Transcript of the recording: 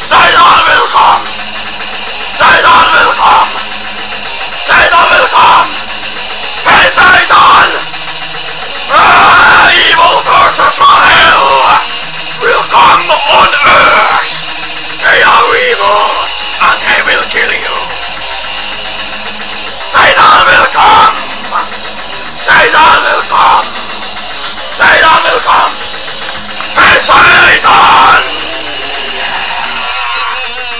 Satan will come! Satan will come! Satan will come! Hey Satan! Evil forces from hell will come on earth! They are evil and they will kill you! Satan will come! Satan will come! Satan will come! Hey Satan!